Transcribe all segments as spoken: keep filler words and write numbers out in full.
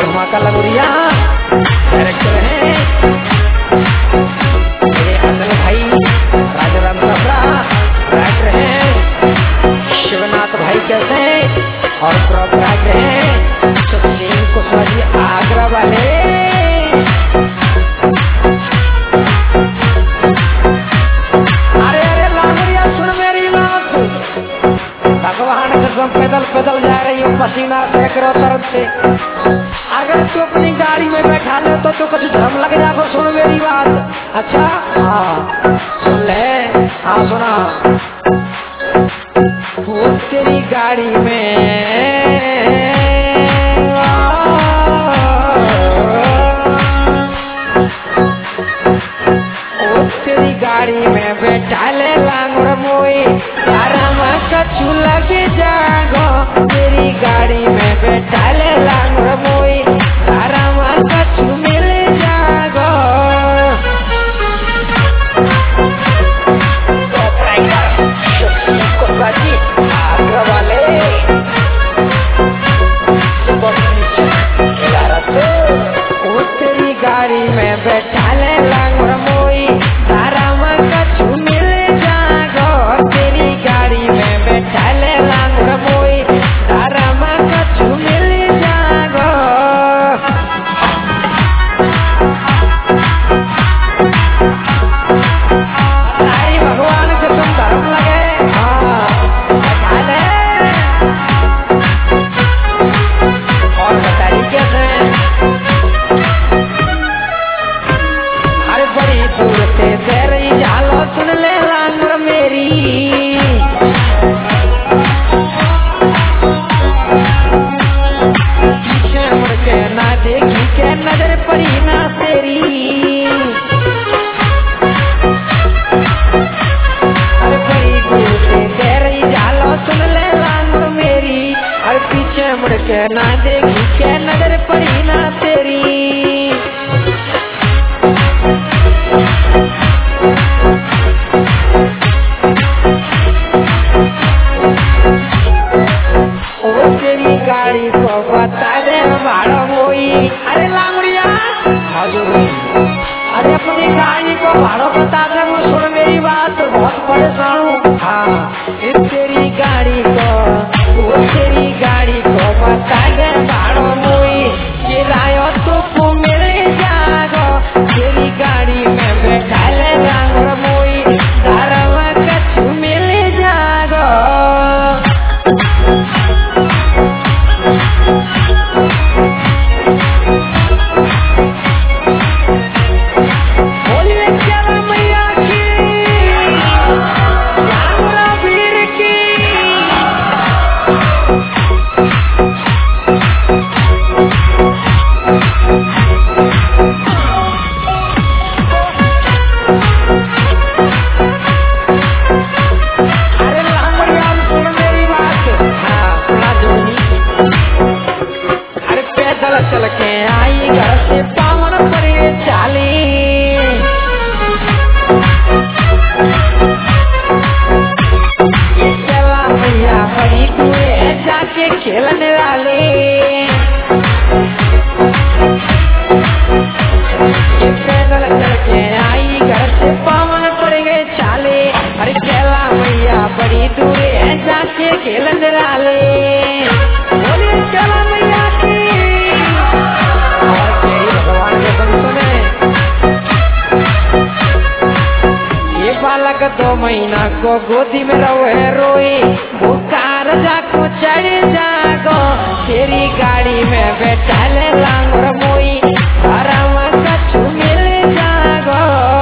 धमाका लगोरिया डायरेक्टर हैं मेरे असल भाई राजाराम सबरा, राइटर हैं शिवनाथ भाई कैसे और क्रॉप राइटर हैं सचिन कुशवाहा जी आगरा वाले। अरे अरे लांगड़िया सुन मेरी बात, भगवान कसम पैदल पैदल जा रही हूँ पसीना फेंक रहा तरफ से, अगर तू अपनी गाड़ी में बैठा ले तो तू कुछ धर्म लग जाएगा। सुन मेरी बात, अच्छा हाँ सुन ले, हाँ सुना। वो तेरी गाड़ी में वो तेरी गाड़ी में बैठा ले लांगड़ मोई आराम कछु लगे जागो, तेरी गाड़ी में बैठा ले लांगड़ मोई आराम कछु मिल जागो। आगरा वाले वो तेरी गाड़ी में बैठा ले लांगड़ मोई आराम कछु मिल जागो, तेरी गाड़ी में बैठा ले लांगड़ मोई आराम कछु मिल जागो। तारी भगवान से तुम धर्म लगे, हाँ बैठा ले। और बताइए कैसे, अरे बड़ी दूर से दे रही झालो सुन ले लांगड़ मेरी, पीछे मुड़ के ना देखी के नजर पड़ी ना तेरी। अरे बड़ी दूर से दे रही झालो सुन ले लांगड़ मेरी, अरे पीछे मुड़ के ना देखी के नजर पड़ी ना तेरी। वो तेरी गाड़ी को बता दे भाड़ा मोई, अरे लांगड़िया हजूर, अरे अपनी गाड़ी को भाड़ा बता दे। वो सुन मेरी बात, बहुत परेशान हूँ। हाँ इस तेरी गाड़ी को, वो तेरी गाड़ी को बता दे भाड़ा मोई, किराया तो तू मिल जागो, तेरी गाड़ी में बैठा ले लांगड़ मोई दारवा कछु मिल जागो। बोलिए चलो मैया की, लांगड़ा वीर की। अरे लांगड़िया सुन मेरी बात, हाँ सुना जोनी। अरे पैदल चल के आई घर से पावन पड़े चाली, चला भैया बड़ी दूरे जाके खेलने वाले। ये पैदल चल के आई घर से पावन पड़ गए चाले, अरे चला भैया बड़ी दूरे जाके खेलने वाले। बोलिए चला मैया की, और तेरी भगवान के संग सुने। ये बालक दो महीना को गोदी में रोए रोई, बुखार जाको चढ़ जागो, तेरी गाड़ी में बैठा ले लांगड़ मोई आराम कछु मिल जागो।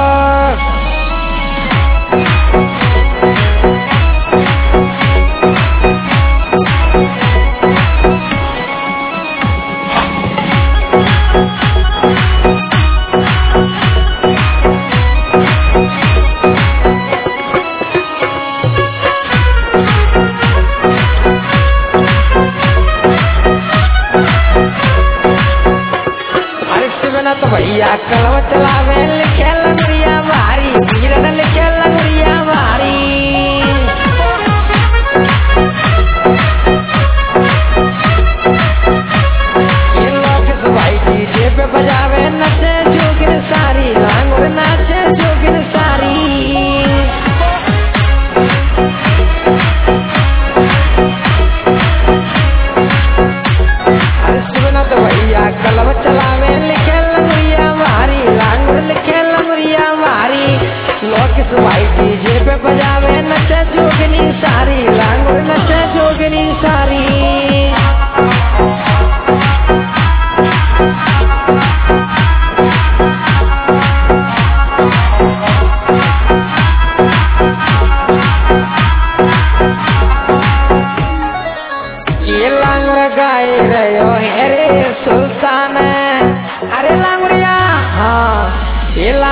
तो भैया कलव चलावे लिखे लगरिया भारी, वीरन लिखे लगरिया भारी। ये लोग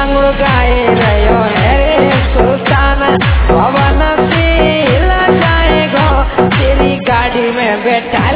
लांगड़ गाए रहो है रे सुल्तान पवन से हिल जाएगा तेरी गाड़ी में बैठा